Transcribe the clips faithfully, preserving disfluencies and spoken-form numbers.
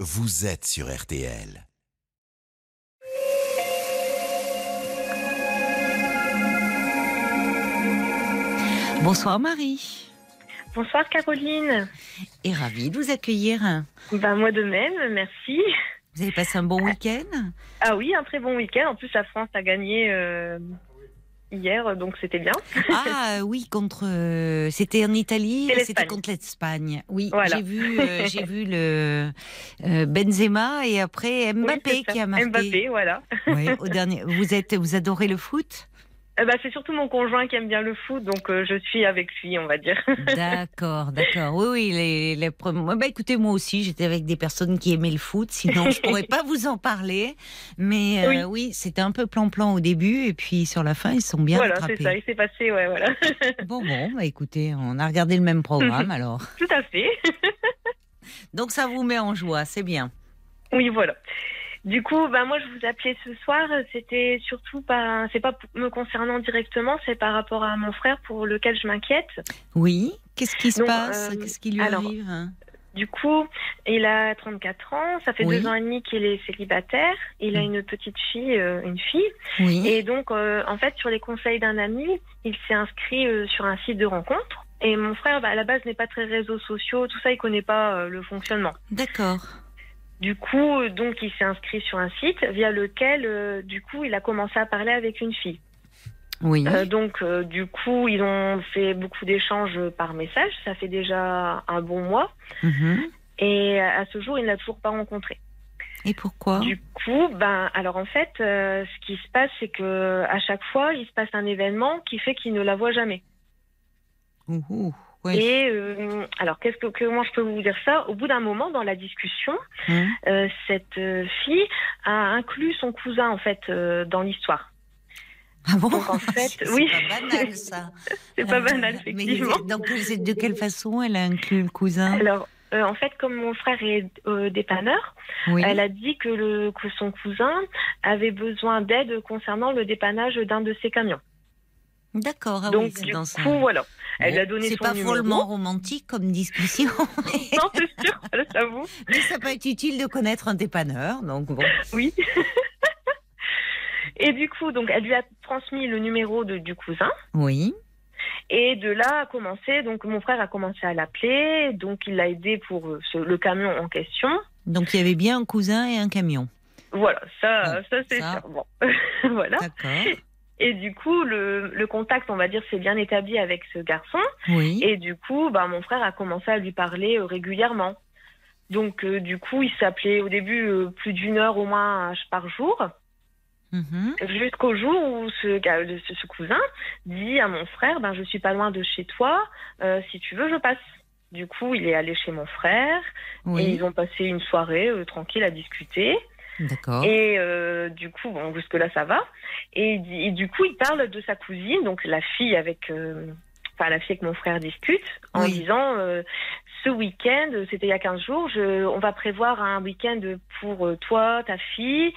vous êtes sur R T L. Bonsoir Marie. Bonsoir Caroline. Et ravie de vous accueillir. Ben, moi de même, merci. Vous avez passé un bon week-end ? Ah oui, un très bon week-end. En plus, la France a gagné euh, hier, donc c'était bien. Ah oui, contre. Euh, c'était en Italie, C'est c'était l'Espagne. contre l'Espagne. Oui, Voilà. j'ai vu, euh, j'ai vu le euh, Benzema et après Mbappé Oui, c'est qui ça. a marqué. Mbappé, voilà. Oui, au dernier. Vous êtes, vous adorez le foot ? Eh ben, c'est surtout mon conjoint qui aime bien le foot, donc euh, je suis avec lui, on va dire. D'accord, d'accord. Oui, oui. Les, les... Bah, écoutez, moi aussi, j'étais avec des personnes qui aimaient le foot. Sinon, je pourrais pas vous en parler. Mais euh, oui, Oui. c'était un peu plan-plan au début, et puis sur la fin, ils sont bien Voilà, rattrapés. c'est ça, il s'est passé, ouais, voilà. Bon, bon, bah, écoutez, on a regardé le même programme, alors. Tout à fait. Donc, ça vous met en joie, c'est bien. Oui, voilà. Du coup, ben moi je vous appelais ce soir, c'était surtout pas, c'est pas me concernant directement, c'est par rapport à mon frère pour lequel je m'inquiète. Oui, qu'est-ce qui se Donc, passe ? euh, Qu'est-ce qui lui alors, arrive ? Du coup, il a trente-quatre ans, ça fait Oui. deux ans et demi qu'il est célibataire, il a Mm. une petite fille, euh, une fille, Oui. et donc euh, en fait sur les conseils d'un ami, il s'est inscrit euh, sur un site de rencontre. Et mon frère, bah, à la base, n'est pas très réseaux sociaux, tout ça, il connaît pas euh, le fonctionnement. D'accord. Du coup, euh, donc, il s'est inscrit sur un site via lequel, euh, du coup, il a commencé à parler avec une fille. Oui. Euh, donc, euh, du coup, ils ont fait beaucoup d'échanges par message. Ça fait déjà un bon mois. Mhm. Et à ce jour, il ne l'a toujours pas rencontré. Et pourquoi ? Du coup, ben, alors en fait, euh, ce qui se passe, c'est que à chaque fois, il se passe un événement qui fait qu'il ne la voit jamais. Ouh, ouh, oui. Et euh, alors, qu'est-ce que comment je peux vous dire ça ? Au bout d'un moment, dans la discussion, Hum. euh, cette euh, fille a inclus son cousin en fait euh, dans l'histoire. Ah bon ? Donc en fait, c'est oui. pas banal ça. C'est pas Euh, banal, effectivement. Mais donc, c'est- de quelle façon elle a inclus le cousin ? Alors, euh, en fait, comme mon frère est euh, dépanneur, Oui. elle a dit que, le, que son cousin avait besoin d'aide concernant le dépannage d'un de ses camions. D'accord. Ah Donc, oui, c'est du dans coup, ça. voilà. Elle Bon, lui a donné c'est son pas numéro. follement romantique comme discussion. Non, c'est sûr, j'avoue. Mais ça peut être utile de connaître un dépanneur, donc bon. Oui. Et du coup, donc, elle lui a transmis le numéro de, du cousin. Oui. Et de là a commencé, donc mon frère a commencé à l'appeler, donc il l'a aidé pour euh, ce- le camion en question. Donc il y avait bien un cousin et un camion. Voilà, ça, Bon, ça c'est ça. sûr. Bon, voilà. D'accord. Et du coup, le, le contact, on va dire, s'est bien établi avec ce garçon. Oui. Et du coup, bah, mon frère a commencé à lui parler euh, régulièrement. Donc, euh, du coup, il s'appelait au début euh, plus d'une heure au moins euh, par jour. Mhm. Jusqu'au jour où ce, gars- ce, ce cousin dit à mon frère, ben, je suis pas loin de chez toi, euh, si tu veux, je passe. Du coup, il est allé chez mon frère Oui. et ils ont passé une soirée euh, tranquille à discuter. D'accord. Et euh, du coup, bon, jusque-là, ça va. Et, il dit- et du coup, il parle de sa cousine, donc la fille avec, euh, enfin, la fille avec mon frère discute, en Oui. disant, euh, ce week-end, c'était il y a quinze jours, je, on va prévoir un week-end pour euh, toi, ta fille,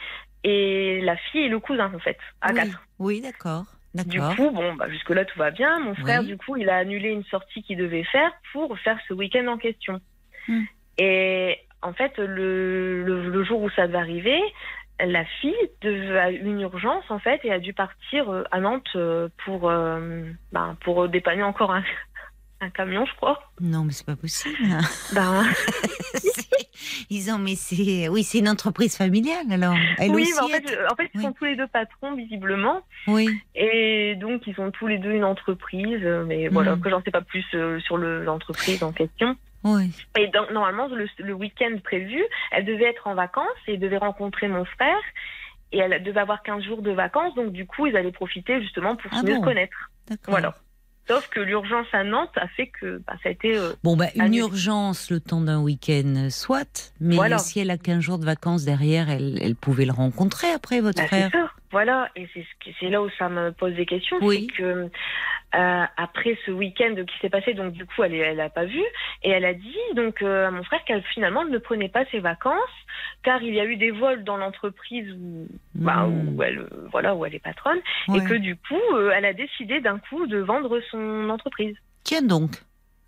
et la fille et le cousin, en fait, à Oui. quatre. Oui, d'accord. Du D'accord. coup, bon, bah, jusque-là, tout va bien. Mon frère, Oui. du coup, il a annulé une sortie qu'il devait faire pour faire ce week-end en question. Hmm. Et en fait, le, le, le jour où ça devait arriver, la fille devait, a eu une urgence, en fait, et a dû partir euh, à Nantes euh, pour, euh, ben, pour dépanner encore un, un camion, je crois. Non, mais c'est pas possible. Ben, C'est- Ils ont, mais c'est, oui, c'est une entreprise familiale alors. Elle oui, aussi. mais en fait, est- euh, en fait, ils Oui. sont tous les deux patrons, visiblement. Oui. Et donc, ils ont tous les deux une entreprise. euh, Mais voilà, Mm. que j'en sais pas plus euh, sur le- l'entreprise en question. Oui. Et donc, normalement, le, le week-end prévu, elle devait être en vacances et devait rencontrer mon frère. Et elle devait avoir quinze jours de vacances. Donc, du coup, ils allaient profiter justement pour Ah mieux bon. se connaître. D'accord. Voilà. Sauf que l'urgence à Nantes a fait que bah, ça a été... euh, Bon, bah, une annulé. urgence le temps d'un week-end, soit. Mais Voilà. si elle a quinze jours de vacances derrière, elle, elle pouvait le rencontrer après, votre Bah, frère. c'est ça. Voilà. Et c'est, ce qui- c'est là où ça me pose des questions. Oui. C'est que euh, après ce week-end qui s'est passé, donc du coup, elle elle a pas vu. Et elle a dit donc euh, à mon frère qu'elle finalement ne prenait pas ses vacances car il y a eu des vols dans l'entreprise où, bah, Mm. où elle euh, voilà où elle est patronne Ouais. et que du coup euh, elle a décidé d'un coup de vendre son entreprise. Tiens donc.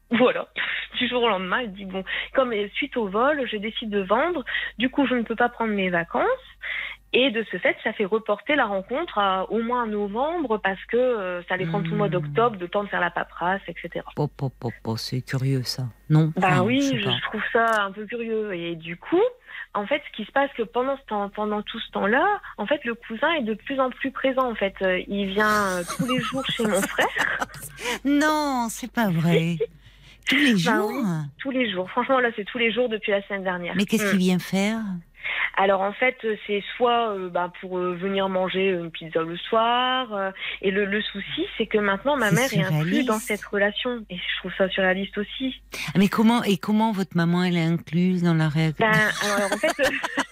Voilà. Du jour au lendemain, elle dit bon, comme suite au vol, je décide de vendre. Du coup, je ne peux pas prendre mes vacances. Et de ce fait, ça fait reporter la rencontre à au moins novembre parce que euh, ça allait prendre mmh. tout le mois d'octobre, de temps de faire la paperasse, et cetera. Oh, oh, oh, oh, c'est curieux ça, non? Bah enfin, oui, je, je, je trouve ça un peu curieux. Et du coup, en fait, ce qui se passe, que pendant, ce temps, pendant tout ce temps-là, en fait, le cousin est de plus en plus présent. En fait, euh, il vient euh, tous les jours chez mon frère. Non, c'est pas vrai. Tous les jours bah oui, tous les jours. Franchement, là, c'est tous les jours depuis la semaine dernière. Mais qu'est-ce mmh. qu'il vient faire? Alors en fait, c'est soit euh, bah, pour euh, venir manger une pizza le soir. Euh, et le, le souci, c'est que maintenant ma mère est inclue dans cette relation. Et je trouve ça surréaliste aussi. Mais comment et comment votre maman elle est incluse dans la réaction? Ben, alors en fait,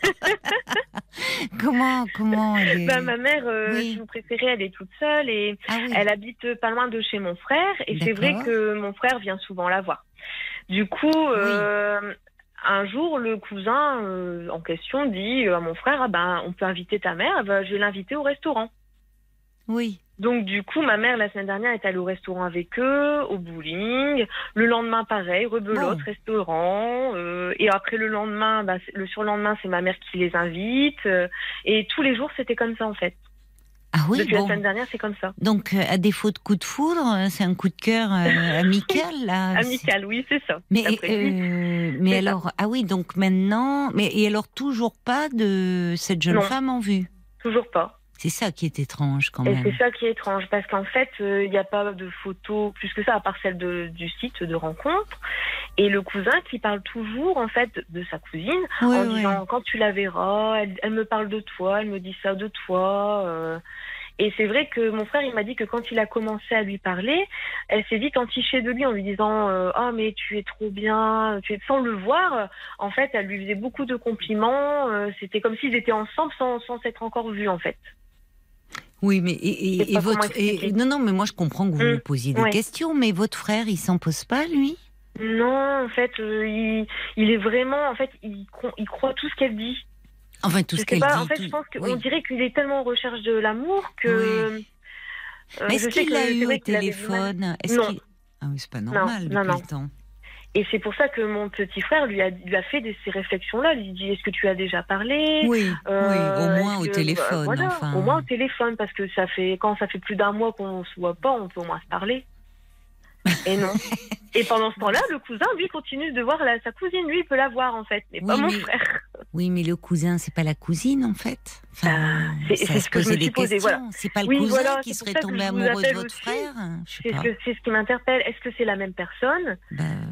comment comment elle est... ben, ma mère, euh, oui. si vous préférez, elle est toute seule et ah, oui. elle habite pas loin de chez mon frère. Et D'accord. c'est vrai que mon frère vient souvent la voir. Du coup. Euh, oui. Un jour, le cousin euh, en question dit à mon frère, ah ben, on peut inviter ta mère, ben, je vais l'inviter au restaurant. Oui. Donc du coup, ma mère, la semaine dernière, est allée au restaurant avec eux, au bowling. Le lendemain, pareil, rebelote, oh. restaurant. Euh, et après le lendemain, ben, le surlendemain, c'est ma mère qui les invite. Euh, et tous les jours, c'était comme ça en fait. Ah oui, Depuis bon. la semaine dernière, c'est comme ça. Donc, euh, à défaut de coup de foudre, c'est un coup de cœur euh, amical, là. Amical, c'est... oui, c'est ça. Mais, euh, mais c'est alors, ça. Ah oui, donc maintenant, mais et alors toujours pas de cette jeune non. femme en vue? Toujours pas. C'est ça qui est étrange, quand et même. Et c'est ça qui est étrange, parce qu'en fait, il euh, n'y a pas de photos plus que ça, à part celle de, du site de rencontre. Et le cousin qui parle toujours, en fait, de sa cousine, oui, en oui. disant, quand tu la verras, elle, elle me parle de toi, elle me dit ça de toi. Euh... Et c'est vrai que mon frère, il m'a dit que quand il a commencé à lui parler, elle s'est vite entichée de lui en lui disant euh, « Ah, mais tu es trop bien », tu es... sans le voir. En fait, elle lui faisait beaucoup de compliments. Euh, c'était comme s'ils étaient ensemble sans, sans s'être encore vus, en fait. Oui, mais et, et, et votre et, non non mais moi je comprends que vous mmh, vous posiez des ouais. questions, mais votre frère il s'en pose pas lui? Non, en fait, euh, il, il est vraiment, en fait, il, il croit tout ce qu'elle dit. Enfin tout je ce qu'elle pas, dit. En fait, tout... je pense qu'on oui. dirait qu'il est tellement en recherche de l'amour que. Oui. Euh, mais est-ce qu'il l'a eu au téléphone? Est-ce non. qu'il... Ah oui, c'est pas normal non, depuis non, non. le temps. Et c'est pour ça que mon petit frère lui a, lui a fait des, ces réflexions-là. Il lui dit, est-ce que tu as déjà parlé? Oui, euh, oui, au moins au que, téléphone. Bah, voilà, enfin. Au moins au téléphone, parce que ça fait, quand ça fait plus d'un mois qu'on se voit pas, on peut au moins se parler. Et non. Et pendant ce temps-là, le cousin, lui, continue de voir la, sa cousine. Lui, il peut la voir, en fait, mais oui, pas mon mais, frère. Oui, mais le cousin, c'est pas la cousine, en fait. Enfin, euh, c'est, ça c'est se ce que je me suis posé. Voilà. C'est pas le oui, cousin voilà, qui serait tombé amoureux de votre aussi. frère. Je sais c'est, pas. Ce que, c'est ce qui m'interpelle. Est-ce que c'est la même personne? Ben...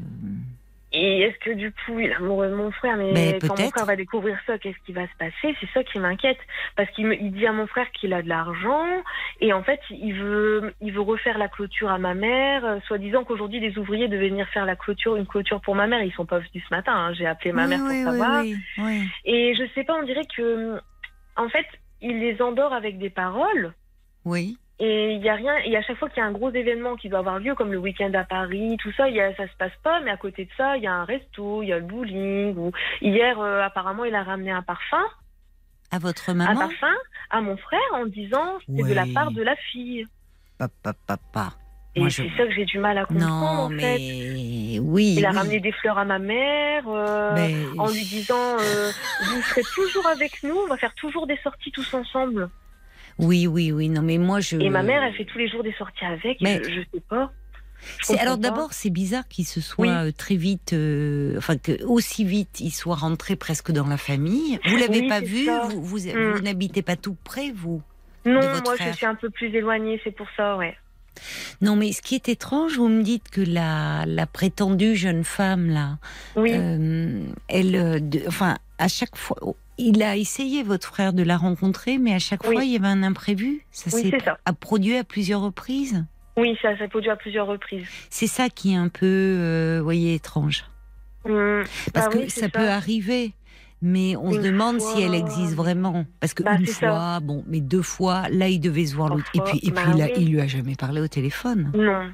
Et est-ce que du coup, il est amoureux de mon frère? Mais, mais quand mon frère va découvrir ça, qu'est-ce qui va se passer? C'est ça qui m'inquiète. Parce qu'il me, il dit à mon frère qu'il a de l'argent. Et en fait, il veut, il veut refaire la clôture à ma mère. Euh, soi-disant qu'aujourd'hui, les ouvriers devaient venir faire la clôture, une clôture pour ma mère. Ils sont pas venus ce matin. Hein. J'ai appelé ma oui, mère pour oui, savoir. Oui, oui. Et je sais pas, on dirait que, en fait, il les endort avec des paroles. Oui. Et il y a rien, et à chaque fois qu'il y a un gros événement qui doit avoir lieu, comme le week-end à Paris, tout ça, il y a, ça se passe pas, mais à côté de ça, il y a un resto, il y a le bowling, ou hier, euh, apparemment, il a ramené un parfum. À votre maman? Un parfum à mon frère en disant que c'était ouais. de la part de la fille. Papa, papa. Et Moi, c'est je... ça que j'ai du mal à comprendre, non, en mais... fait. Oui, Il a oui. ramené des fleurs à ma mère, euh, mais... en lui disant, euh, vous serez toujours avec nous, on va faire toujours des sorties tous ensemble. Oui, oui, oui. Non, mais moi, je... Et ma mère, elle fait tous les jours des sorties avec. Mais... Je, je sais pas. Je c'est, alors pas. D'abord, c'est bizarre qu'il se soit oui. très vite, euh, enfin que aussi vite, il soit rentré presque dans la famille. Vous l'avez oui, pas vu? Ça. Vous, vous, mm. vous n'habitez pas tout près, vous? Non, de votre moi, frère. Je suis un peu plus éloignée. C'est pour ça, ouais. Non, mais ce qui est étrange, vous me dites que la, la prétendue jeune femme là, oui. euh, elle, de, enfin, à chaque fois. Il a essayé, votre frère, de la rencontrer, mais à chaque oui. fois, il y avait un imprévu. Ça oui, s'est c'est ça. A produit à plusieurs reprises. Oui, ça s'est produit à plusieurs reprises. C'est ça qui est un peu, euh, vous voyez, étrange. Mmh. Parce bah que oui, ça, ça peut arriver, mais on une se demande fois... si elle existe vraiment. Parce que bah, une fois, ça. bon, mais deux fois, là, il devait se voir l'autre. Et puis, et bah, puis là, oui. il lui a jamais parlé au téléphone. Non.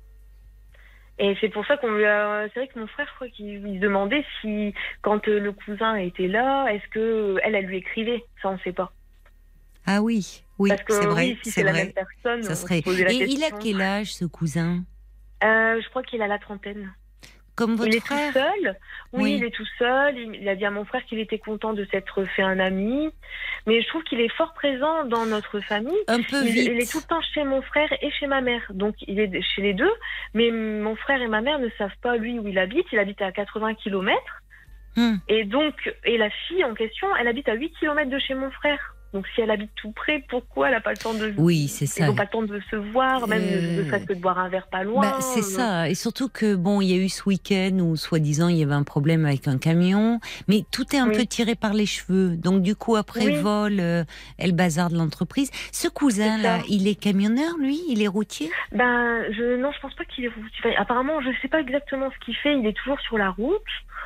Et c'est pour ça qu'on lui a... C'est vrai que mon frère, je crois qu'il lui demandait si, quand le cousin était là, est-ce que elle, elle lui écrivait. Ça, on ne sait pas. Ah oui, oui, Parce que, c'est vrai. Oui, si c'est, c'est vrai. la même personne, ça serait... on se posait la Et question. il a quel âge, ce cousin? euh, Je crois qu'il a la trentaine. comme votre il est frère. tout seul. Oui, Oui. il est tout seul. Il, il a dit à mon frère qu'il était content de s'être fait un ami. Mais je trouve qu'il est fort présent dans notre famille. Un peu Il, vite. il est tout le temps chez mon frère et chez ma mère. Donc, il est chez les deux. Mais mon frère et ma mère ne savent pas, lui, où il habite. Il habite à quatre-vingts kilomètres. Hmm. Et donc, et la fille en question, elle habite à huit kilomètres de chez mon frère. Donc, si elle habite tout près, pourquoi elle n'a pas le temps de... Oui, c'est Ils ça. n'ont pas le temps de se voir, même Euh, ne serait-ce que de boire un verre pas loin. Bah, c'est Euh, ça. Et surtout que, bon, il y a eu ce week-end où, soi-disant, il y avait un problème avec un camion. Mais tout est un Oui. peu tiré par les cheveux. Donc, du coup, après Oui. vol, euh, elle bazarde l'entreprise. Ce cousin-là, C'est ça. il est camionneur, lui? Il est routier? Ben, je, non, je pense pas qu'il est routier. Enfin, apparemment, je sais pas exactement ce qu'il fait. Il est toujours sur la route.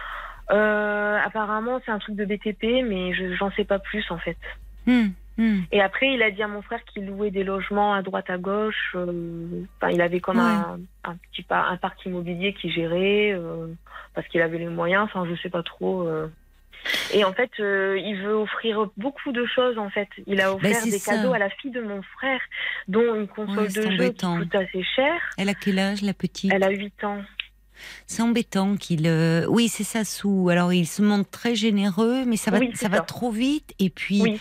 Euh, apparemment, c'est un truc de B T P, mais je j'en sais pas plus en fait. Hmm, hmm. Et après, il a dit à mon frère qu'il louait des logements à droite à gauche. euh, Enfin, il avait comme Ouais. un, un petit par- un parc immobilier qu'il gérait euh, parce qu'il avait les moyens. Enfin, je sais pas trop. euh. Et en fait, euh, il veut offrir beaucoup de choses. En fait, il a offert c'est des ça. cadeaux à la fille de mon frère, dont une console Ouais, c'est de jeu qui embêtant. coûte assez cher. Elle a quel âge, la petite? Elle a huit ans. C'est embêtant qu'il... euh, Oui, c'est ça, sous. Alors, il se montre très généreux, mais ça va, Oui, ça c'est va ça. trop vite. Et puis, Oui.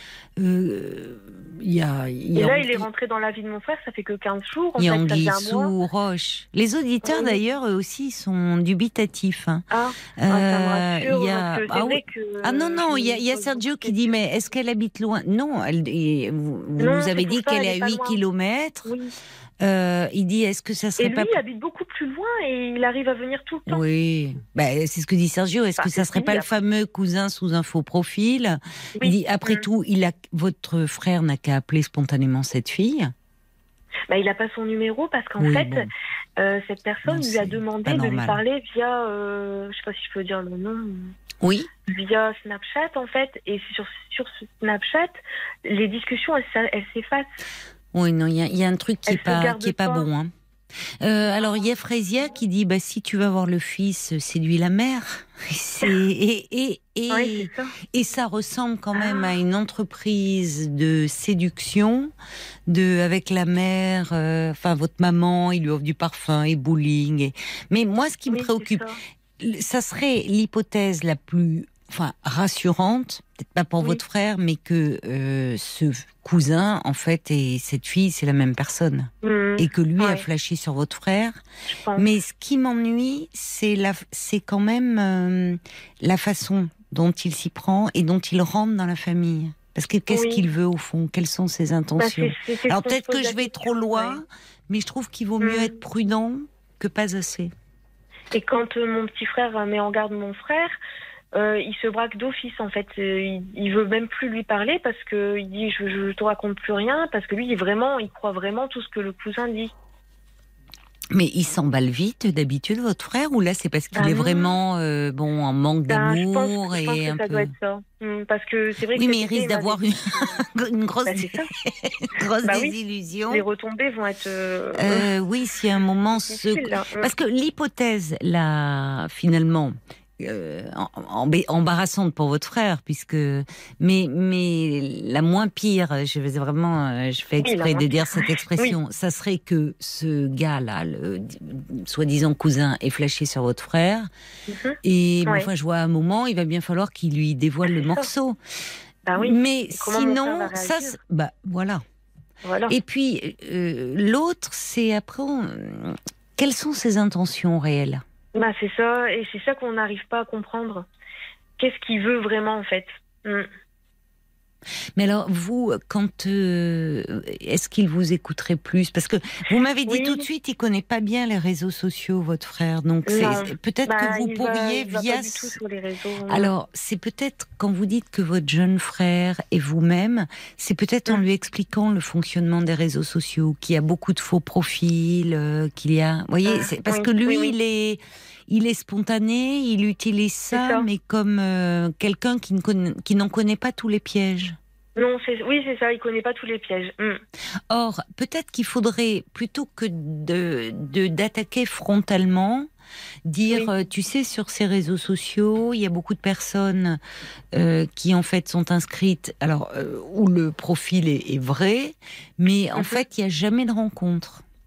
euh, il y a... il y Et a là, il est Anguille- rentré dans la vie de mon frère, ça fait que quinze jours. En il y a fait, ça Anguille faisait un mois. sous roche. Les auditeurs, Oui. d'ailleurs, eux aussi, sont dubitatifs. Hein. Ah, Euh, ah, ça me rassure, il y a- parce que c'est ah vrai oui. que... Ah non, non, je il y a, il y a me pose Sergio beaucoup qui de dit, mais questions. est-ce qu'elle habite loin? Non, elle, et vous, vous Non, nous c'est avez pour dit ça, qu'elle elle est est à pas huit loin. kilomètres. Oui. Euh, il dit, est-ce que ça Et serait lui, pas... il habite beaucoup plus loin et il arrive à venir tout le temps. Oui, bah, c'est ce que dit Sergio. Est-ce Bah, que ça c'est serait fini, pas le après. fameux cousin sous un faux profil? Oui. Il dit, après Mm. tout, il a, votre frère n'a qu'à appeler spontanément cette fille. Bah, il n'a pas son numéro parce qu'en Oui, fait, bon. euh, cette personne Non, lui a c'est demandé pas de lui normal. parler via, euh, je sais pas si je peux dire le nom, Oui. via Snapchat en fait. Et sur, sur ce Snapchat, les discussions, elles, s'a- elles s'effacent. Oui, non, il y, a- il y a un truc qui Elle est se pas, garde qui est pas pas. bon. Hein. Euh, alors, il y a Frésia qui dit, bah, si tu vas voir le fils, séduis la mère. C'est, et, et, et, Oui, c'est ça. et ça ressemble quand même à une entreprise de séduction, de, avec la mère, euh, enfin, votre maman, il lui offre du parfum et bowling. Et... Mais moi, ce qui me Oui, c'est préoccupe, ça. ça serait l'hypothèse la plus, enfin, rassurante, peut-être pas pour Oui. votre frère, mais que euh, ce cousin, en fait, et cette fille, c'est la même personne. Mm. Et que lui a Ouais. flashé sur votre frère. Je pense. Mais ce qui m'ennuie, c'est la, c'est quand même euh, la façon dont il s'y prend et dont il rentre dans la famille. Parce que qu'est-ce Oui. qu'il veut au fond? Quelles sont ses Bah, intentions? c'est- c'est- c'est Alors ce qu'on se peut-être pose que la je vais question, trop loin, ouais. mais je trouve qu'il vaut mieux Mm. être prudent que pas assez. Et quand euh, mon petit frère met en garde mon frère, euh, il se braque d'office en fait. Euh, il, il veut même plus lui parler parce que il dit je, je te raconte plus rien parce que lui il est vraiment, il croit vraiment tout ce que le cousin dit. Mais il s'emballe vite d'habitude, votre frère, ou là c'est parce qu'il Bah est non. vraiment euh, bon en manque Ben, je d'amour pense, je pense et que un ça peu. doit être ça. Hum, parce que c'est vrai Oui, que mais cet il été, risque d'avoir m'avait une, dit une grosse, Bah, c'est ça. une grosse Bah oui. désillusion. que les retombées vont être euh, Euh, oui, si à un moment ce... difficiles. Là. Hum. Parce que l'hypothèse, là, finalement, euh, en- embê- embarrassante pour votre frère, puisque... Mais, mais la moins pire, je vais vraiment... euh, Je fais Oui, la exprès moins de dire cette expression, ça serait que ce gars-là, le soi-disant cousin, est flashé sur votre frère. Mhm. Et mais Ouais. enfin, je vois à un moment, il va bien falloir qu'il lui dévoile le C'est ça. morceau. Bah oui. Mais Et comment mon frère sinon, va ça... réagir c'est- Bah, voilà. Voilà. Et puis, euh, l'autre, c'est après, on- quelles sont ses intentions réelles? Bah c'est ça, et c'est ça qu'on n'arrive pas à comprendre. Qu'est-ce qu'il veut vraiment en fait? Hum. Mais alors, vous, quand euh, est-ce qu'il vous écouterait plus? Parce que vous m'avez dit Oui. tout de suite, il connaît pas bien les réseaux sociaux, votre frère. Donc, c'est Non. c'est- peut-être Bah, que vous il pourriez va, il va via. pas du tout sur les réseaux. Alors, c'est peut-être quand vous dites que votre jeune frère et vous-même, c'est peut-être en Mm. lui expliquant le fonctionnement des réseaux sociaux, qu'il y a beaucoup de faux profils, euh, qu'il y a. Vous voyez, Ah, c'est parce oui, que lui, oui, oui. il est, il est spontané, il utilise ça, ça. mais comme euh, quelqu'un qui ne connaît, qui n'en connaît pas tous les pièges. Non, c'est, oui, c'est ça, il connaît pas tous les pièges. Hum. Or, peut-être qu'il faudrait, plutôt que de, de- d'attaquer frontalement, dire, Oui. euh, tu sais, sur ces réseaux sociaux, il y a beaucoup de personnes euh, qui, en fait, sont inscrites, alors, euh, où le profil est, est vrai, mais en Mhm. fait, il n'y a jamais de rencontre.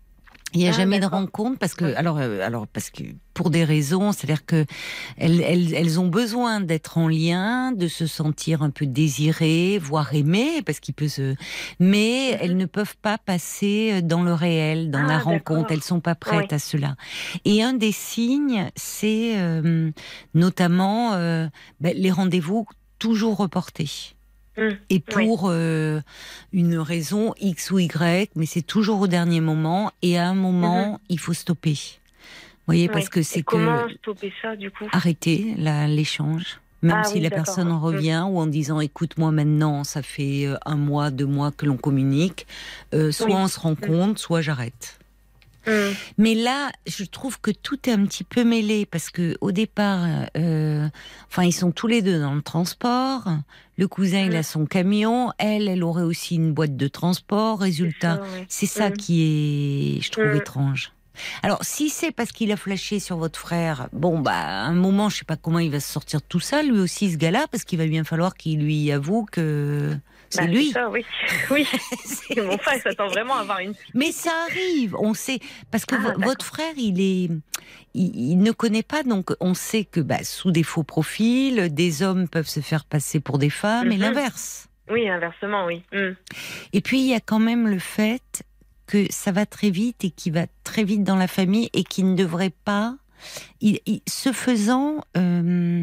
Il n'y a Ah, jamais d'accord. de rencontre parce que, Ouais. alors, euh, alors parce que pour des raisons, c'est-à-dire que elles, elles, elles ont besoin d'être en lien, de se sentir un peu désirées, voire aimées, parce qu'il peut se, mais Mhm. elles ne peuvent pas passer dans le réel, dans Ah, la rencontre. d'accord. Elles sont pas prêtes Oui. à cela. Et un des signes, c'est euh, notamment euh, ben, les rendez-vous toujours reportés. Mm. Et Oui. pour euh, une raison X ou Y, mais c'est toujours au dernier moment. Et à un moment, Mhm. il faut stopper. Vous voyez, parce Oui. que Et c'est comment que stopper ça, du coup? arrêter la- l'échange. Même Ah si oui, la d'accord. personne en Mm. revient ou en disant écoute moi maintenant ça fait euh, un mois, deux mois que l'on communique, euh, soit Oui. on se rend Mm. compte, soit j'arrête. Mm. Mais là, je trouve que tout est un petit peu mêlé parce que au départ, euh, enfin, ils sont tous les deux dans le transport. Le cousin, il a Mhm. son camion. Elle, elle aurait aussi une boîte de transport. C'est Résultat, ça, oui. c'est ça Mm. qui est, je trouve, Mm. étrange. Alors, si c'est parce qu'il a flashé sur votre frère, bon, bah, à un moment, je sais pas comment il va se sortir de tout ça, lui aussi, ce gars-là, parce qu'il va bien falloir qu'il lui avoue que c'est Bah, lui. c'est ça, oui. Oui. Et mon frère, il s'attend vraiment à avoir une fille. Mais ça arrive, on sait, parce que Ah, vo- d'accord. votre frère, il est, il, il ne connaît pas, donc on sait que bah, sous des faux profils, des hommes peuvent se faire passer pour des femmes et Mhm. l'inverse. Oui, inversement, oui. Mm. Et puis il y a quand même le fait que ça va très vite et qu'il va très vite dans la famille et qu'il ne devrait pas, il, il- ce faisant, euh,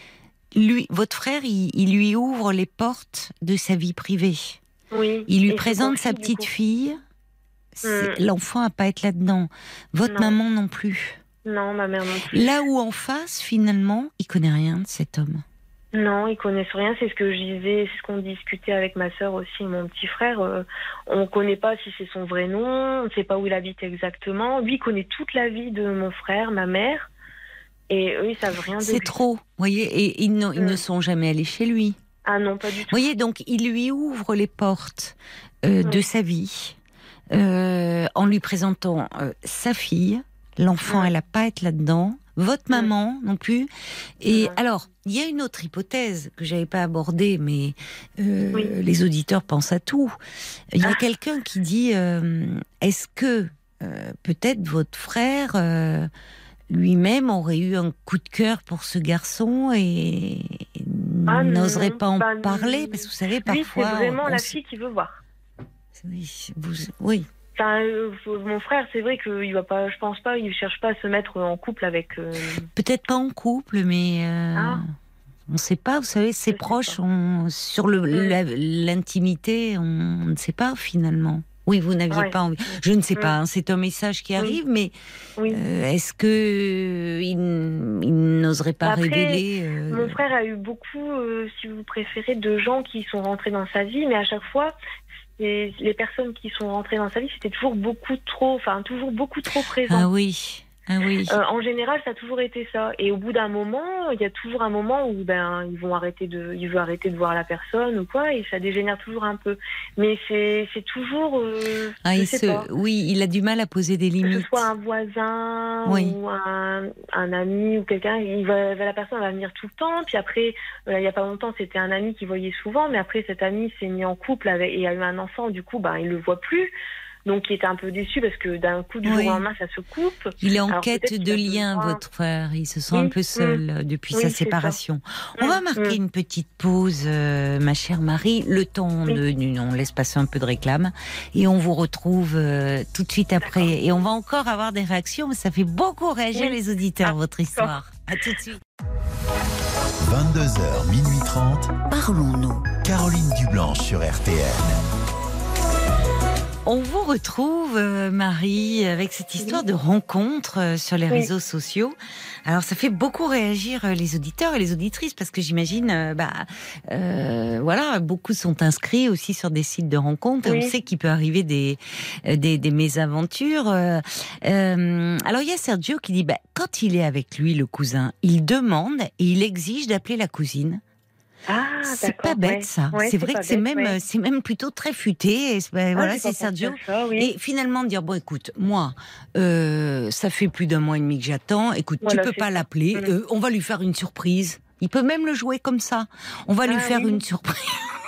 lui, votre frère, il, il lui ouvre les portes de sa vie privée. Oui. Il lui Et c'est présente sa possible, du petite coup. fille. C'est- Mm. L'enfant à pas être là-dedans. Votre Non. maman non plus. Non, ma mère non plus. Là où en face, finalement, il connaît rien de cet homme. Non, ils connaissent rien. C'est ce que je disais, c'est ce qu'on discutait avec ma sœur aussi, et mon petit frère. Euh, on connaît pas si c'est son vrai nom, on ne sait pas où il habite exactement. Lui, il connaît toute la vie de mon frère, ma mère, et eux, ils savent rien de C'est lui. trop, vous voyez, et ils, ne- ils Mm. ne sont jamais allés chez lui. Ah non, pas du Vous tout. voyez, donc il lui ouvre les portes euh, de Oui. sa vie euh, en lui présentant euh, sa fille. L'enfant, Mm. elle n'a pas à être là-dedans. Votre Mm. maman non plus. Et Non. alors, il y a une autre hypothèse que j'avais pas abordée, mais euh, Oui. les auditeurs pensent à tout. Il y a Ah. quelqu'un qui dit euh, est-ce que euh, peut-être votre frère euh, lui-même aurait eu un coup de cœur pour ce garçon et Ah n'oserait non, pas en bah, parler parce que vous savez Lui, c'est parfois vraiment on la sait- fille qui veut voir. oui, vous- oui. Enfin, euh, mon frère, c'est vrai qu'il va pas, je pense pas, il cherche pas à se mettre en couple avec. euh, Peut-être pas en couple, mais euh, Ah. on ne sait pas. Vous savez, ses Je sais proches, pas. on- sur le, Mm. la- l'intimité, on ne sait pas finalement. Oui, vous n'aviez Ouais. pas envie. Je ne sais Mm. pas. hein, c'est un message qui Oui. arrive, mais Oui. euh, est-ce que euh, il, il n'oserait pas Après, révéler euh, Mon frère a eu beaucoup, euh, si vous préférez, de gens qui sont rentrés dans sa vie, mais à chaque fois, c'est- les personnes qui sont rentrées dans sa vie, c'était toujours beaucoup trop, enfin toujours beaucoup trop Ah présent. oui, ah oui. Euh, en général, ça a toujours été ça. Et au bout d'un moment, il y a toujours un moment où ben ils vont arrêter de, ils veulent arrêter de voir la personne ou quoi, et ça dégénère toujours un peu. Mais c'est c'est toujours, euh, Ah, je il sais se- pas. oui, il a du mal à poser des Que limites. ce soit un voisin Oui. ou un, un ami ou quelqu'un, il va, la personne va venir tout le temps. Puis après, euh, il y a pas longtemps, c'était un ami qui voyait souvent, mais après cet ami s'est mis en couple avec, et a eu un enfant. Du coup, ben il le voit plus. Donc il était un peu déçu parce que d'un coup du Oui. jour au lendemain, ça se coupe. Il est en Alors, quête peut-être qu'il de a lien, besoin- votre frère. Il se sent Oui, un peu seul euh, depuis Oui, sa c'est ça. séparation. On Mm, va marquer mm. une petite pause, euh, ma chère Marie. Le temps Oui. de, on laisse passer un peu de réclame et on vous retrouve euh, tout de suite après. Et on va encore avoir des réactions, mais ça fait beaucoup réagir Oui. les auditeurs, Ah, votre histoire. À tout de suite. vingt-deux heures, minuit trente. Parlons-nous. Caroline Dublanche sur R T L. On vous retrouve, euh, Marie, avec cette histoire de rencontre euh, sur les Oui. réseaux sociaux. Alors, ça fait beaucoup réagir euh, les auditeurs et les auditrices parce que j'imagine, euh, bah, euh, voilà, beaucoup sont inscrits aussi sur des sites de rencontres et Oui. on sait qu'il peut arriver des euh, des, des mésaventures. Euh, euh, alors, il y a Sergio qui dit, bah, quand il est avec lui, le cousin, il demande et il exige d'appeler la cousine. Ah, C'est d'accord, pas bête ouais. ça. Ouais, c'est vrai pas que c'est bête, même, ouais. c'est même plutôt très futé. Et c'est- ben, Ah, voilà, j'ai c'est pas pensé Sergio. à ça, oui. Et finalement dire bon, écoute, moi, euh, ça fait plus d'un mois et demi que j'attends. Écoute, Voilà, tu peux c'est pas ça. l'appeler. Mm. euh, on va lui faire une surprise. Il peut même le jouer comme ça. On va lui Ah, faire oui. une surprise.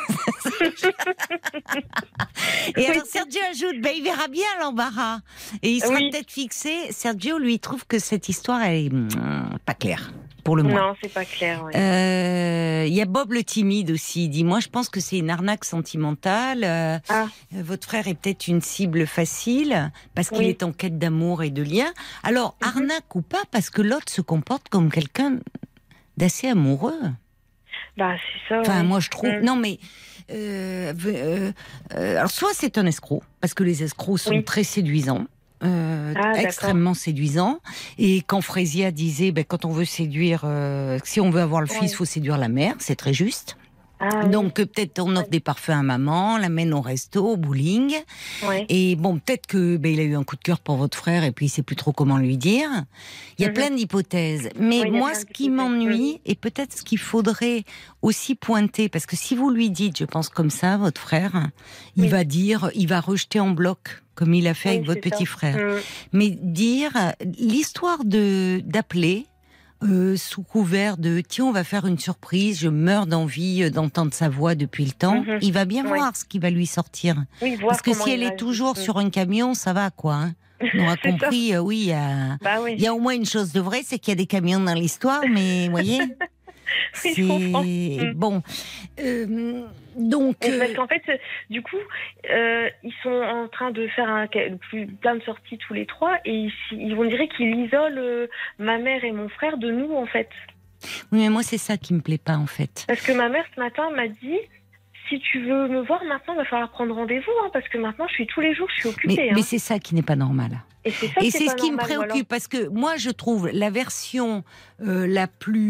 Et alors Sergio ajoute, ben, il verra bien l'embarras. Et il sera Oui. peut-être fixé. Sergio, lui, trouve que cette histoire, elle est mm, pas claire, pour le moins. Non, c'est pas clair. Ouais. Euh, Il y a Bob le timide aussi. Il dit, moi, je pense que c'est une arnaque sentimentale. Euh, Ah. Votre frère est peut-être une cible facile parce qu'il Oui. est en quête d'amour et de lien. Alors, Mhm. arnaque ou pas, parce que l'autre se comporte comme quelqu'un d'assez amoureux. Bah, c'est ça. Enfin, oui. moi, je trouve. Mm. Non, mais. Euh, euh, euh, alors, soit c'est un escroc, parce que les escrocs sont Oui. très séduisants. Euh, Ah, d'accord. extrêmement séduisants. Et quand Frésia disait, ben, quand on veut séduire, euh, si on veut avoir le fils, il Ouais. faut séduire la mère, c'est très juste. Ah, oui. Donc euh, peut-être on offre des parfums à maman, l'amène au resto, au bowling. Ouais. Et bon, peut-être que ben, il a eu un coup de cœur pour votre frère et puis il sait plus trop comment lui dire. Il y a Mhm. plein d'hypothèses. Mais Oui, il y a moi, plein ce qui d'hypothèses. m'ennuie, et peut-être ce qu'il faudrait aussi pointer, parce que si vous lui dites, je pense comme ça, votre frère, il Oui. va dire, il va rejeter en bloc, comme il a fait Oui, avec votre c'est petit ça. frère. Mm. Mais dire l'histoire de d'appeler euh, sous couvert de tiens, on va faire une surprise, je meurs d'envie euh, d'entendre sa voix depuis le temps, Mhm. il va bien Ouais. voir ce qui va lui sortir. Oui, voir Parce que comment si il elle est réagit. toujours Mm. sur un camion, ça va quoi. Hein. On aura C'est compris, euh, oui, il y a, Bah oui. il y a au moins une chose de vrai, c'est qu'il y a des camions dans l'histoire, mais vous voyez, Oui, je comprends. c'est Mm. bon. Euh, donc, Mais parce euh, qu'en fait, euh, du coup, euh, ils sont en train de faire un, plus- plein de sorties tous les trois et ils, ils vont dire qu'ils isolent euh, ma mère et mon frère de nous, en fait. oui, mais moi c'est ça qui me plaît pas en fait. Parce que ma mère, ce matin, m'a dit si tu veux me voir maintenant, il va falloir prendre rendez-vous, hein, parce que maintenant, je suis tous les jours, je suis occupée. Mais, hein. mais c'est ça qui n'est pas normal. Et c'est ça Et qui est c'est pas ce qui me normal, préoccupe, voilà. parce que moi, je trouve la version euh, la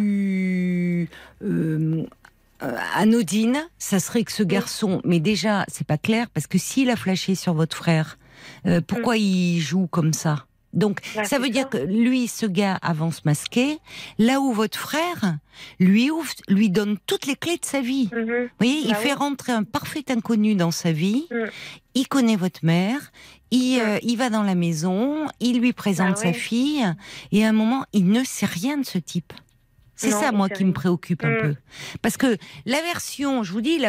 plus euh, euh, anodine, ça serait que ce garçon, mais déjà, c'est pas clair, parce que s'il a flashé sur votre frère, euh, pourquoi il joue comme ça ? Donc, Bah, ça c'est veut ça. dire que lui, ce gars, avance masqué, là où votre frère, lui ouvre, lui donne toutes les clés de sa vie. Mhm. Vous voyez, il Bah fait oui. rentrer un parfait inconnu dans sa vie. Mm. Il connaît votre mère. Il, Mm. euh, il va dans la maison. Il lui présente Bah sa oui. fille. Et à un moment, il ne sait rien de ce type. C'est Non, ça, il moi, sait qui me rien. préoccupe un Mm. peu. Parce que la version, je vous dis, la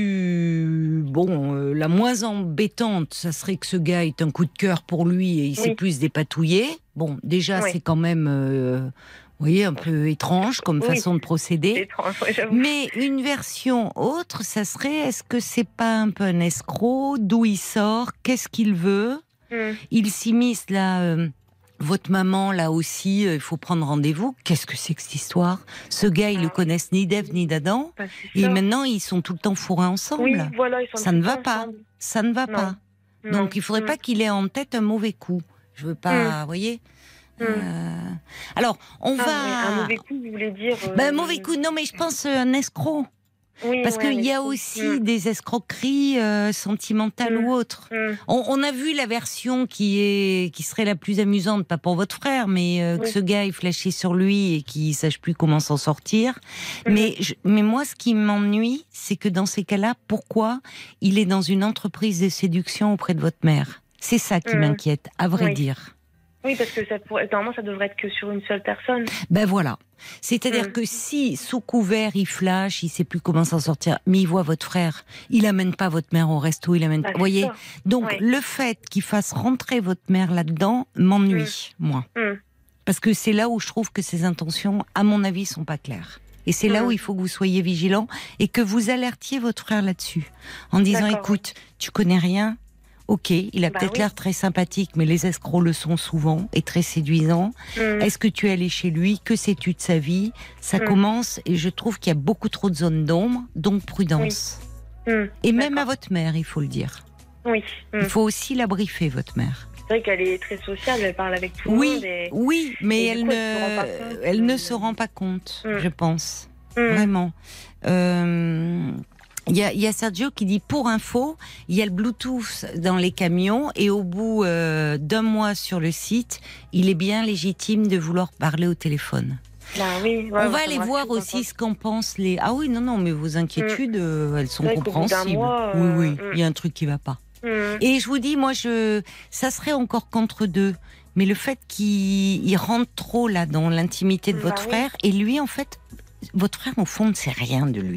plus, bon, euh, la moins embêtante, ça serait que ce gars ait un coup de cœur pour lui et il s'est Oui. plus dépatouillé. Bon, déjà, Oui. c'est quand même, euh, vous voyez, un peu étrange comme Oui. façon de procéder. C'est étrange, ouais, j'avoue. Mais une version autre, ça serait, est-ce que c'est pas un peu un escroc? D'où il sort? Qu'est-ce qu'il veut? Mm. Il s'immisce là, euh, votre maman là aussi, euh, il faut prendre rendez-vous. Qu'est-ce que c'est que cette histoire? Ce gars, ils Ah le oui. connaissent ni d'Ève ni d'Adam. Bah, c'est Et ça. maintenant, ils sont tout le temps fourrés ensemble. Oui, voilà, ils sont Ça tout ne le va temps pas. ensemble. Ça ne va Non. pas. Non. Donc, il faudrait Mm. pas qu'il ait en tête un mauvais coup. Je veux pas, vous voyez. Mm. Euh, Alors, on Ah, va. mais un mauvais coup, vous voulez dire euh, Ben, un mauvais coup. Non, mais je pense euh, un escroc. Oui, Parce ouais, qu'il y a mais- aussi Mm. des escroqueries euh, sentimentales Mm. ou autres. Mm. On, on a vu la version qui est qui serait la plus amusante, pas pour votre frère, mais euh, que Oui. ce gars ait flashé sur lui et qu'il sache plus comment s'en sortir. Mhm. Mais je- mais moi, ce qui m'ennuie, c'est que dans ces cas-là, pourquoi il est dans une entreprise de séduction auprès de votre mère? C'est ça qui Mhm. m'inquiète, à vrai Oui. dire. Oui, parce que ça pourrait... normalement, ça devrait être que sur une seule personne. Ben voilà. C'est-à-dire Mm. que si, sous couvert, il flash, il sait plus comment s'en sortir, mais il voit votre frère, il amène pas votre mère au resto, il amène Bah, pas. Vous c'est voyez? ça. Donc, Ouais. le fait qu'il fasse rentrer votre mère là-dedans m'ennuie, moi. Mm. Parce que c'est là où je trouve que ses intentions, à mon avis, sont pas claires. Et c'est là Mm. où il faut que vous soyez vigilant et que vous alertiez votre frère là-dessus. En disant, D'accord, écoute, tu connais rien? Ok, il a Bah peut-être oui. l'air très sympathique, mais les escrocs le sont souvent et très séduisants. Mm. Est-ce que tu es allé chez lui? Que sais-tu de sa vie? Ça Mm. commence et je trouve qu'il y a beaucoup trop de zones d'ombre, donc prudence. Mm. Et même D'accord. à votre mère, il faut le dire. Oui. Mm. Il faut aussi la briefer, votre mère. C'est vrai qu'elle est très sociable, elle parle avec tout le Oui, monde. Et... oui, mais et elle du coup, elle se rend pas ne, compte elle que- ne se rend pas compte, Mm. je pense. Mm. Vraiment. Euh, Il y, a, il y a Sergio qui dit, pour info, il y a le Bluetooth dans les camions et au bout euh, d'un mois sur le site, il est bien légitime de vouloir parler au téléphone. Bah oui, ouais, On moi, va ça aller me voir rassure, aussi ce qu'en pensent les... Ah oui, non, non, mais vos inquiétudes, euh, elles sont C'est vrai qu'au bout d'un compréhensibles. mois, euh, Oui, oui, mm. il y a un truc qui va pas. Mm. Et je vous dis, moi, je, ça serait encore qu'entre deux. Mais le fait qu'il il rentre trop là dans l'intimité de Bah votre oui. frère, et lui, en fait, votre frère, au fond, ne sait rien de lui.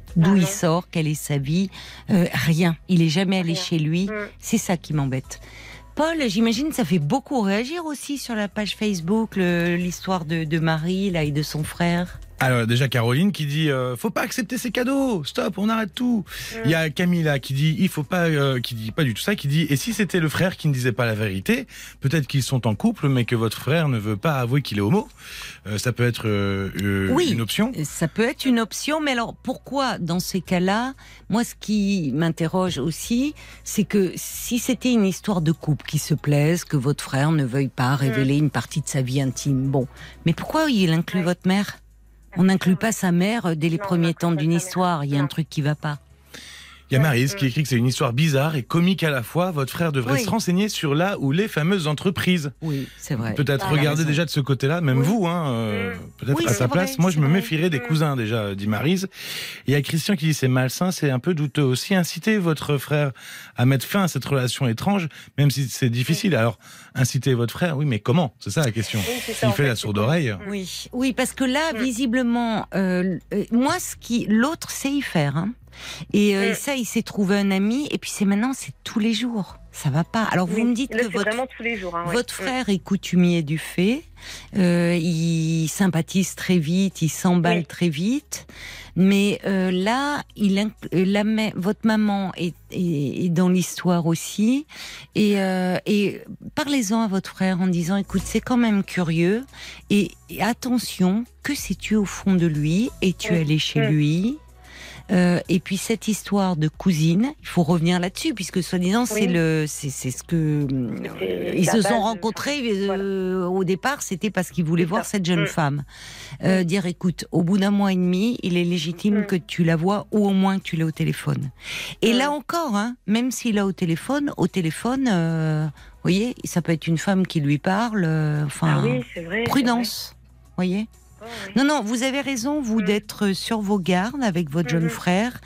D'où Ah il non. sort, quelle est sa vie, euh, rien. Il est jamais allé Rien. chez lui. Mm. C'est ça qui m'embête. Paul, j'imagine ça fait beaucoup réagir aussi sur la page Facebook, le- l'histoire de, de Marie là, et de son frère. Alors déjà Caroline qui dit euh, faut pas accepter ces cadeaux, stop, on arrête tout. Il y a Camilla qui dit il faut pas, euh, qui dit pas du tout ça, qui dit et si c'était le frère qui ne disait pas la vérité, peut-être qu'ils sont en couple mais que votre frère ne veut pas avouer qu'il est homo. Euh, ça peut être euh, euh, Oui. une option. Ça peut être une option, mais alors pourquoi dans ces cas-là, moi ce qui m'interroge aussi, c'est que si c'était une histoire de couple qui se plaise, que votre frère ne veuille pas révéler une partie de sa vie intime, bon, mais pourquoi il inclut Ouais. votre mère ? On n'inclut pas sa mère dès les Non, on premiers n'inclut temps pas d'une sa histoire, il y a un Non. truc qui va pas. Il y a Ouais. Maryse qui écrit que c'est une histoire bizarre et comique à la fois. Votre frère devrait Oui. se renseigner sur là où les fameuses entreprises. Oui, c'est vrai. Peut-être Ah, regarder raison. déjà de ce côté-là, même Oui. vous, hein, euh, Mm. peut-être Oui, à c'est sa vrai, place. Moi, je c'est me vrai. méfierais des Mm. cousins déjà, dit Maryse. Et il y a Christian qui dit c'est malsain, c'est un peu douteux aussi. Inciter votre frère à mettre fin à cette relation étrange, même si c'est difficile. Alors, inciter votre frère, oui, mais comment ? C'est ça la question. Oui, c'est ça, S'il en fait la c'est sourde quoi. oreille. Mm. Oui, oui, parce que là, Mm. visiblement, euh, euh, moi, ce qui, l'autre sait y faire, hein. Et euh, Mm. ça, il s'est trouvé un ami. Et puis c'est maintenant, c'est tous les jours. Ça va pas. Alors vous Oui. me dites Là, que c'est votre vraiment tous les jours. Hein, ouais. votre Mm. frère est coutumier du fait. Euh, il sympathise très vite, il s'emballe Oui. très vite. Mais euh, là, il inc- euh, la, ma- votre maman est, est, est dans l'histoire aussi. Et, euh, et parlez-en à votre frère en disant, écoute, c'est quand même curieux. Et, et attention, que sais-tu au fond de lui ? Es-tu Oui. allé chez Mm. lui ? Euh, et puis cette histoire de cousine, il faut revenir là-dessus puisque soi-disant c'est Oui. le, c'est c'est ce que C'est euh, ils la se base sont de- rencontrés euh, au départ, c'était parce qu'ils voulaient C'est voir ça. cette jeune Mm. femme. Euh, dire écoute, au bout d'un mois et demi, il est légitime Mm. que tu la vois ou au moins que tu l'aies au téléphone. Et Mm. là encore, hein, même s'il a au téléphone, au téléphone, euh, vous voyez, ça peut être une femme qui lui parle. euh, Enfin, Ah oui, c'est vrai. c'est prudence, voyez. vrai. Oh, oui. Non, non, vous avez raison, vous, Mm. d'être sur vos gardes avec votre jeune Mhm. frère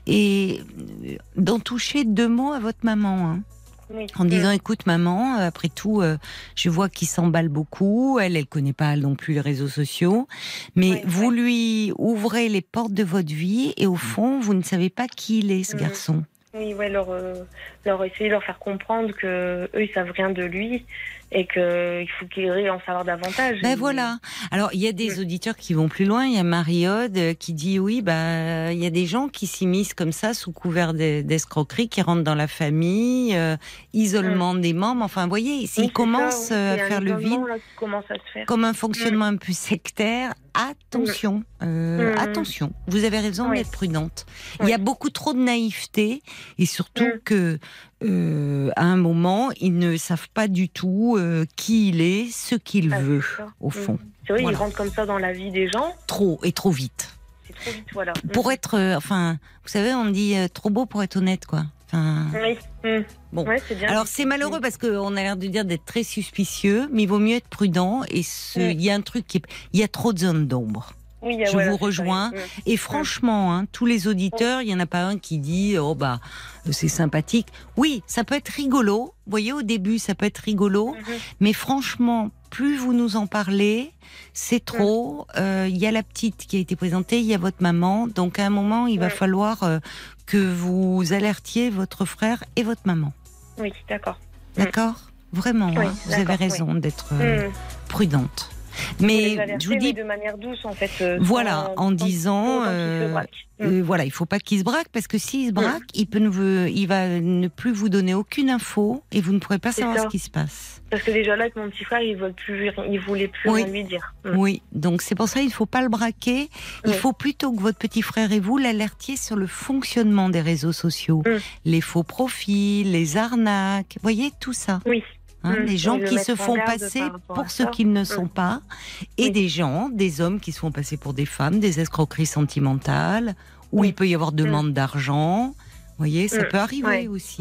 et euh, d'en toucher deux mots à votre maman. Hein, Oui. en disant, Mm. écoute, maman, euh, après tout, euh, je vois qu'il s'emballe beaucoup. Elle, elle connaît pas non plus les réseaux sociaux. Mais Ouais, vous ouais. lui ouvrez les portes de votre vie et au fond, vous ne savez pas qui il est, ce Mhm. garçon. Oui, ouais, leur, euh, leur essayer de leur faire comprendre que eux ils savent rien de lui et que il faut qu'ils aient en savoir davantage. Ben Et- voilà. Alors il y a des Mm. auditeurs qui vont plus loin. Il y a Marie-Aude euh, qui dit oui, bah il y a des gens qui s'immiscent comme ça sous couvert d'e- d'escroquerie, qui rentrent dans la famille, euh, isolement des membres. Enfin, vous voyez, Oui, s'ils c'est commencent ça, oui. euh, Il y à a faire un le vide, isolement, là, qui commence à se faire. comme un fonctionnement un peu sectaire, attention, euh, Mm. attention. Vous avez raison Oui. d'être prudente. Il Oui. y a beaucoup trop de naïveté et surtout Mm. que euh, à un moment, ils ne savent pas du tout euh, qui il est, ce qu'il Ah, veut c'est ça. au fond. Mm. C'est vrai, Voilà. ils rentrent comme ça dans la vie des gens. Trop et trop vite. C'est trop vite, voilà. Mm. Pour être, euh, enfin, vous savez, on dit euh, trop beau pour être honnête, quoi. Enfin, Oui. Mm. Bon. Ouais, c'est bien. alors c'est malheureux parce qu'on a l'air de dire d'être très suspicieux, mais il vaut mieux être prudent. Et ce- il Mm. y a un truc qui, est- il y a trop de zones d'ombre. Oui, il y a- je voilà, vous c'est ça, rejoins. oui. Mm. Et franchement, hein, tous les auditeurs, il y en a pas un qui dit oh bah euh, c'est sympathique. Oui, ça peut être rigolo. Vous voyez, au début, ça peut être rigolo, Mhm. mais franchement, plus vous nous en parlez, c'est trop. Euh, Il y a la petite qui a été présentée, il y a votre maman. Donc à un moment, il va Ouais. falloir euh, que vous alertiez votre frère et votre maman. Oui, d'accord. D'accord? Vraiment, Oui, hein, vous avez d'accord, raison d'être euh, Mm. prudente. Faut les Mais alerter, je vous dis, mais de manière douce en fait. euh, voilà, sans- en sans- disant, sans qu'ils se euh, braquent. Mm. euh, voilà, il faut pas qu'il se braque parce que s'il se braque, il peut ne veut- il va ne plus vous donner aucune info et vous ne pourrez pas C'est savoir ça. ce qui se passe. Parce que déjà là, avec mon petit frère, il veut plus, il voulait plus Oui. rien lui dire. Mm. Oui, donc c'est pour ça il faut pas le braquer. Il Oui. faut plutôt que votre petit frère et vous l'alertiez sur le fonctionnement des réseaux sociaux, Mm. les faux profils, les arnaques, vous voyez tout ça. Oui. Hein, Mm. les gens Oui, le qui mettre se en font garde passer par rapport pour à ceux ça. qu'ils ne Mm. sont pas, et Oui. des gens, des hommes qui se font passer pour des femmes, des escroqueries sentimentales, où Oui. il peut y avoir demande d'argent. Vous voyez, ça Mm. peut arriver Ouais. aussi. Ouais.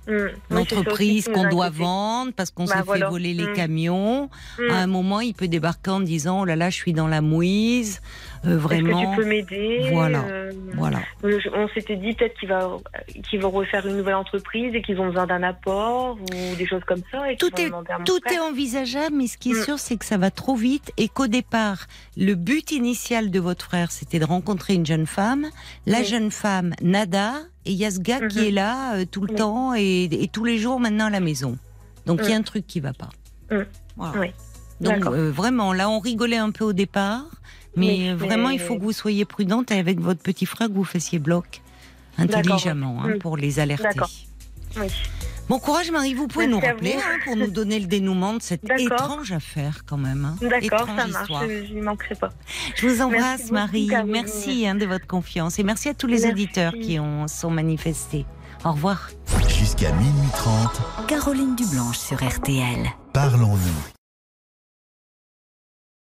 Mmh. Oui, l'entreprise c'est ça aussi qui qu'on nous doit inquiétait. vendre parce qu'on Bah, s'est voilà. fait voler les Mmh. camions. Mmh. À un moment, il peut débarquer en disant, oh là là, je suis dans la mouise, euh, vraiment. Est-ce que tu peux m'aider? Voilà. Euh, Voilà. euh, On s'était dit peut-être qu'il va, qu'il va refaire une nouvelle entreprise et qu'ils ont besoin d'un apport ou des choses comme ça. Et qu'ils Tout vont est, demander à mon tout frère. est envisageable, mais ce qui est Mm. sûr, c'est que ça va trop vite et qu'au départ, le but initial de votre frère, c'était de rencontrer une jeune femme. La Oui. jeune femme, nada, et il y a ce gars qui Mhm. est là euh, tout le Oui. temps et, et tous les jours maintenant à la maison. Donc il y a Mm. un truc qui va pas. Mm. Voilà. Oui. Donc D'accord. euh, vraiment, là, on rigolait un peu au départ, mais Mais- euh, vraiment, mais- il faut que vous soyez prudente et avec votre petit frère que vous fassiez bloc intelligemment hein, Mm. pour les alerter. D'accord. Oui. Bon courage Marie, vous pouvez Merci nous à rappeler vous. hein, pour nous donner le dénouement de cette D'accord. étrange affaire quand même. Hein. D'accord, Étrange ça marche. histoire. Je n'y manquerai pas. Je vous embrasse Merci beaucoup, Marie, Caroline. merci hein, de votre confiance et merci à tous les Merci. auditeurs qui ont sont manifestés. Au revoir. Jusqu'à minuit trente, Caroline Dublanche sur R T L. parlons-nous.